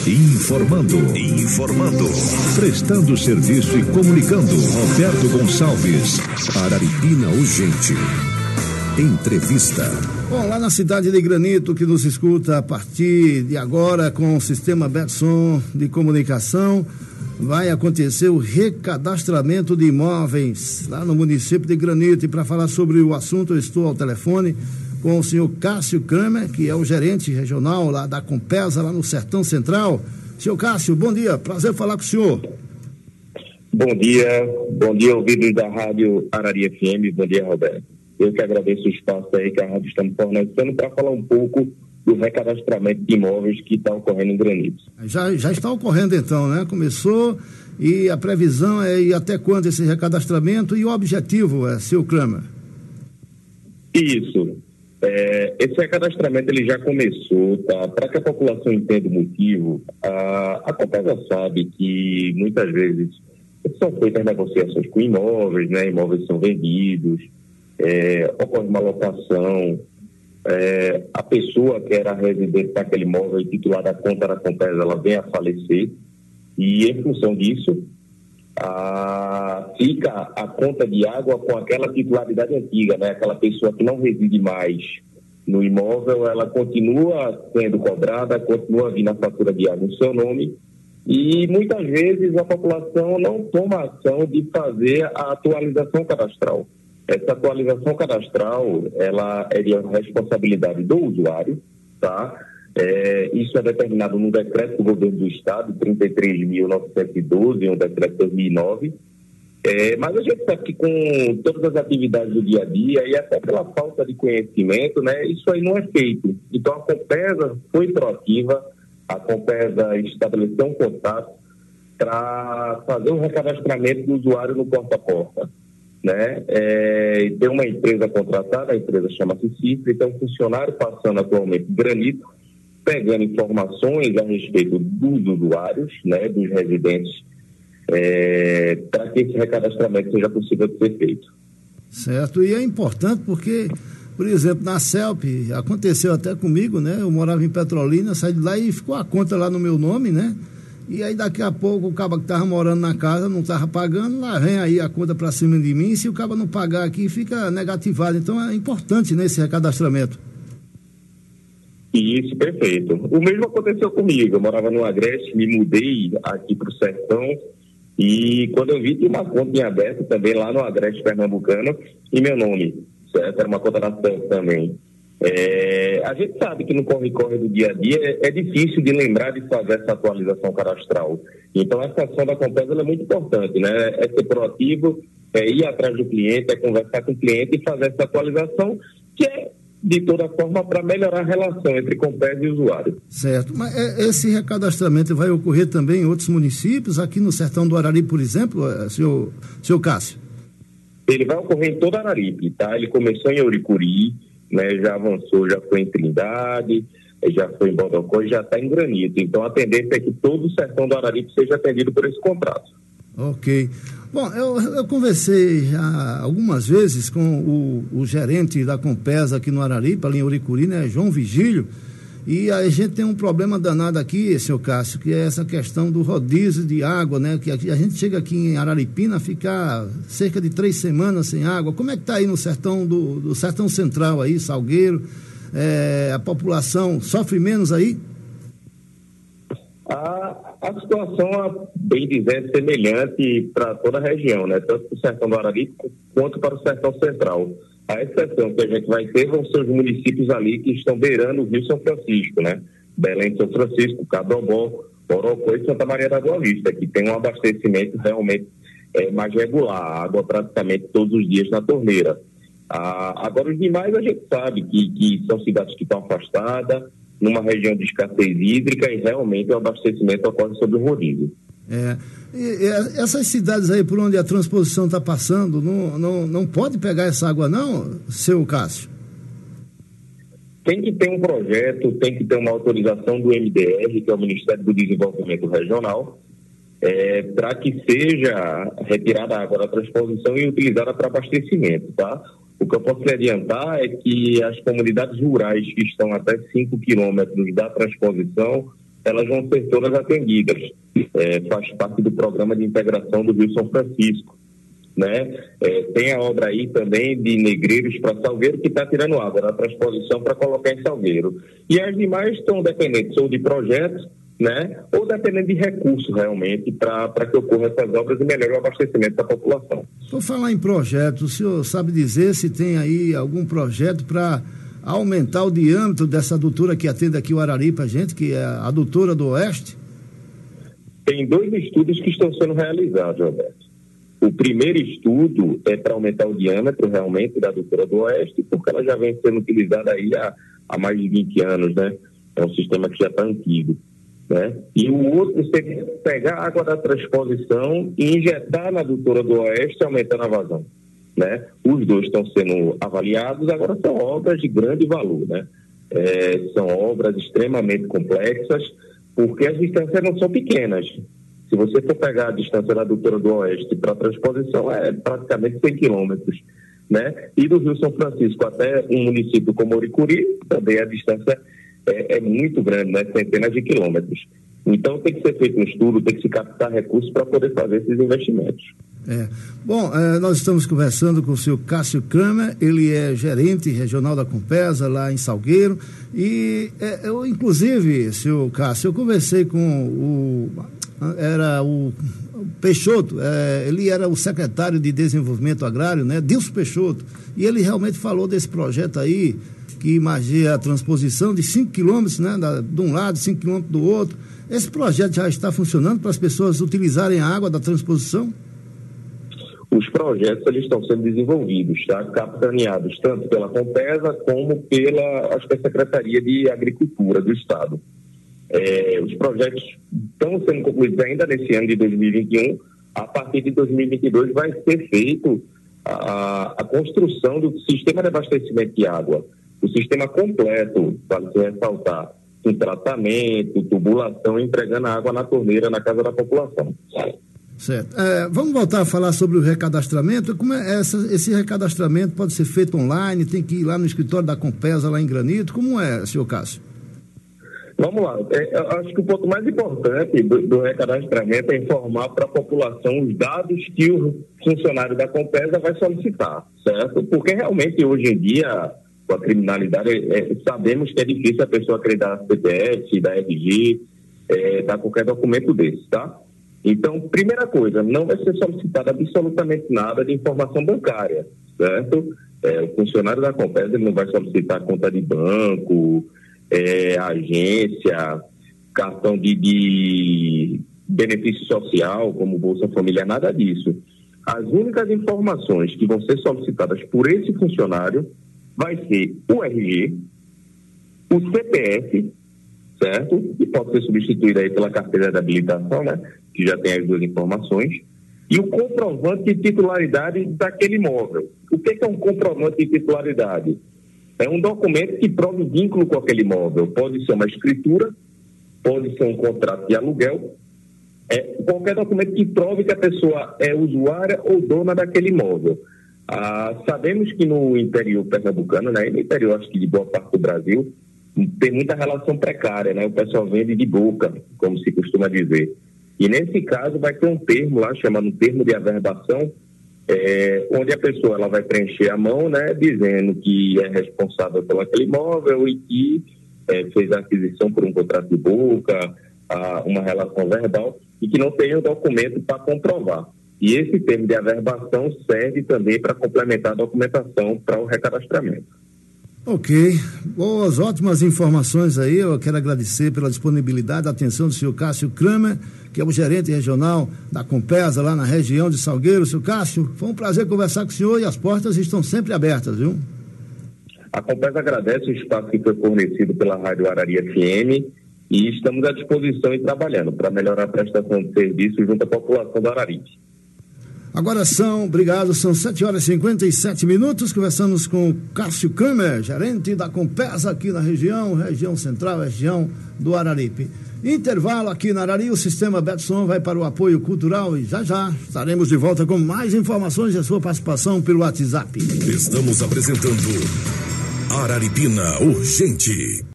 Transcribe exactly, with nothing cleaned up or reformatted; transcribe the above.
Informando, informando, prestando serviço e comunicando. Roberto Gonçalves, Araripina Urgente. Entrevista. Bom, lá na cidade de Granito, que nos escuta a partir de agora com o sistema Betson de comunicação, vai acontecer o recadastramento de imóveis lá no município de Granito. E para falar sobre o assunto, eu estou ao telefone com o senhor Cássio Kramer, que é o gerente regional lá da Compesa, lá no Sertão Central. Senhor Cássio, bom dia, prazer falar com o senhor. Bom dia, bom dia, ouvidos da Rádio Arari F M, bom dia, Roberto. Eu que agradeço o espaço aí que a Rádio está me fornecendo para falar um pouco do recadastramento de imóveis que está ocorrendo em Granito. Já, já está ocorrendo então, né? Começou e a previsão é ir até quando esse recadastramento e o objetivo é, senhor Kramer? Isso. É, esse recadastramento ele já começou, tá? Para que a população entenda o motivo, a, a Compesa sabe que muitas vezes são feitas negociações com imóveis, né? Imóveis são vendidos, é, ocorre uma locação, é, a pessoa que era residente daquele imóvel e titular da conta da Compesa, ela vem a falecer e em função disso a, fica a conta de água com aquela titularidade antiga, né? Aquela pessoa que não reside mais no imóvel, ela continua sendo cobrada, continua vindo a fatura de água no seu nome e muitas vezes a população não toma ação de fazer a atualização cadastral. Essa atualização cadastral, ela é de responsabilidade do usuário, tá? É, isso é determinado no decreto do governo do estado, trinta e três mil novecentos e doze, um decreto de dois mil e nove. É, mas a gente sabe que com todas as atividades do dia a dia e até pela falta de conhecimento, né, isso aí não é feito. Então a Compesa foi proativa, a Compesa estabeleceu um contato para fazer o recadastramento do usuário no porta a porta. Né? É, tem uma empresa contratada, a empresa chama-se Cifre, tem um funcionário passando atualmente Granito, pegando informações a respeito dos usuários, né, dos residentes, é, para que esse recadastramento seja possível de ser feito. Certo, e é importante porque, por exemplo, na CELP, aconteceu até comigo, né? Eu morava em Petrolina, saí de lá e ficou a conta lá no meu nome, né? E aí daqui a pouco o cabo que estava morando na casa não estava pagando, lá vem aí a conta para cima de mim, e se o cabo não pagar aqui fica negativado. Então é importante nesse recadastramento. Isso, perfeito. O mesmo aconteceu comigo, eu morava no Agreste, me mudei aqui para o Sertão e quando eu vi tinha uma conta em aberto também lá no Agreste Pernambucano em meu nome, certo? Era uma conta na CELP também. É, a gente sabe que no corre-corre do dia a dia é, é difícil de lembrar de fazer essa atualização cadastral. Então, essa ação da Compesa é muito importante, né? É ser proativo, é ir atrás do cliente, é conversar com o cliente e fazer essa atualização, que é, de toda forma, para melhorar a relação entre Compesa e usuário. Certo. Mas é, esse recadastramento vai ocorrer também em outros municípios, aqui no Sertão do Arari, por exemplo, senhor, senhor Cássio? Ele vai ocorrer em toda a Araripe, tá? Ele começou em Uricuri, né, já avançou, já foi em Trindade, já foi em Bodocó e já está em Granito. Então a tendência é que todo o Sertão do Araripe seja atendido por esse contrato. Ok. Bom, eu, eu conversei já algumas vezes com o, o gerente da Compesa aqui no Araripe, ali em Uricuri, né, João Vigílio, e a gente tem um problema danado aqui, senhor Cássio, que é essa questão do rodízio de água, né, que a, a gente chega aqui em Araripina a ficar cerca de três semanas sem água. Como é que está aí no sertão do, do Sertão Central aí, Salgueiro? É, a população sofre menos aí? A, a situação, bem dizer, é semelhante para toda a região, né, tanto para o Sertão do Araripe quanto para o Sertão Central. A exceção que a gente vai ter vão ser os municípios ali que estão beirando o Rio São Francisco, né? Belém, São Francisco, Cabrobó, Morocó e Santa Maria da Boa Vista, que tem um abastecimento realmente é, mais regular, água praticamente todos os dias na torneira. Ah, agora, os demais a gente sabe que, que são cidades que estão afastadas, numa região de escassez hídrica e realmente o abastecimento ocorre sobre o rodízio. É, e, e essas cidades aí por onde a transposição está passando, não, não, não pode pegar essa água não, seu Cássio? Tem que ter um projeto, tem que ter uma autorização do M D R, que é o Ministério do Desenvolvimento Regional, é, para que seja retirada a água da transposição e utilizada para abastecimento, tá? O que eu posso lhe adiantar é que as comunidades rurais que estão até cinco quilômetros da transposição elas vão ser todas atendidas. É, faz parte do programa de integração do Rio São Francisco, né? É, tem a obra aí também de Negreiros para Salgueiro, que está tirando água na transposição para colocar em Salgueiro. E as demais estão dependentes ou de projetos, né, ou dependendo de recursos realmente para que ocorram essas obras e melhore o abastecimento da população. Por falar em projetos, o senhor sabe dizer se tem aí algum projeto para aumentar o diâmetro dessa adutora que atende aqui o Araripe, a gente, que é a adutora do Oeste? Tem dois estudos que estão sendo realizados, Roberto. O primeiro estudo é para aumentar o diâmetro realmente da adutora do Oeste, porque ela já vem sendo utilizada aí há, há mais de vinte anos, né? É um sistema que já está antigo. Né? E o outro seria pegar a água da transposição e injetar na adutora do Oeste, aumentando a vazão, né? Os dois estão sendo avaliados, agora são obras de grande valor, né? É, são obras extremamente complexas, porque as distâncias não são pequenas. Se você for pegar a distância da adutora do Oeste para a transposição, é praticamente cem quilômetros, né? E do Rio São Francisco até um município como Oricuri, também a distância É, é muito grande, né? Centenas de quilômetros. Então tem que ser feito um estudo, tem que se captar recursos para poder fazer esses investimentos. É. Bom, é, nós estamos conversando com o senhor Cássio Kramer, ele é gerente regional da Compesa lá em Salgueiro, e é, eu, inclusive, senhor Cássio, eu conversei com o, era o Peixoto, é, ele era o secretário de Desenvolvimento Agrário, né? Dilson Peixoto, e ele realmente falou desse projeto aí, que imagina a transposição de cinco quilômetros, né, da, de um lado, cinco quilômetros do outro. Esse projeto já está funcionando para as pessoas utilizarem a água da transposição? Os projetos eles estão sendo desenvolvidos, tá? Capitaneados tanto pela Compesa como pela, acho que a Secretaria de Agricultura do Estado. É, os projetos estão sendo concluídos ainda nesse ano de dois mil e vinte e um. A partir de dois mil e vinte e dois vai ser feito a, a construção do sistema de abastecimento de água. O sistema completo, para se ressaltar, com tratamento, tubulação, entregando a água na torneira na casa da população. Certo. É, vamos voltar a falar sobre o recadastramento. Como é essa, esse recadastramento pode ser feito online? Tem que ir lá no escritório da Compesa, lá em Granito? Como é, senhor Cássio? Vamos lá. É, eu acho que o ponto mais importante do, do recadastramento é informar para a população os dados que o funcionário da Compesa vai solicitar, certo? Porque realmente hoje em dia, com a criminalidade, é, sabemos que é difícil a pessoa acreditar C P F, da R G, é, dar qualquer documento desse, tá? Então, primeira coisa, não vai ser solicitado absolutamente nada de informação bancária, certo? É, o funcionário da Compesa ele não vai solicitar conta de banco, é, agência, cartão de, de benefício social, como Bolsa Família, nada disso. As únicas informações que vão ser solicitadas por esse funcionário vai ser o R G, o C P F, certo? E pode ser substituído aí pela carteira de habilitação, né? Que já tem as duas informações. E o comprovante de titularidade daquele imóvel. O que é um comprovante de titularidade? É um documento que prove o vínculo com aquele imóvel. Pode ser uma escritura, pode ser um contrato de aluguel, é, qualquer documento que prove que a pessoa é usuária ou dona daquele imóvel. Ah, sabemos que no interior pernambucano, né, no interior acho que de boa parte do Brasil, tem muita relação precária, né? O pessoal vende de boca, como se costuma dizer. E nesse caso vai ter um termo lá, chamado termo de averbação, é, onde a pessoa ela vai preencher a mão, né, dizendo que é responsável pelo aquele imóvel e que é, fez a aquisição por um contrato de boca, a, uma relação verbal, e que não tem o documento para comprovar. E esse termo de averbação serve também para complementar a documentação para o recadastramento. Ok, boas, ótimas informações aí. Eu quero agradecer pela disponibilidade, a atenção do senhor Cássio Kramer, que é o gerente regional da Compesa lá na região de Salgueiro. Senhor Cássio, foi um prazer conversar com o senhor e as portas estão sempre abertas, viu? A Compesa agradece o espaço que foi fornecido pela Rádio Arari F M e estamos à disposição e trabalhando para melhorar a prestação de serviço junto à população do Araripe. Agora são, obrigado, são sete horas e cinquenta e sete minutos, conversamos com o Cássio Kramer, gerente da Compesa aqui na região, região central, região do Araripe. Intervalo aqui na Arari, o sistema Betson vai para o apoio cultural e já já estaremos de volta com mais informações e a sua participação pelo WhatsApp. Estamos apresentando Araripina Urgente.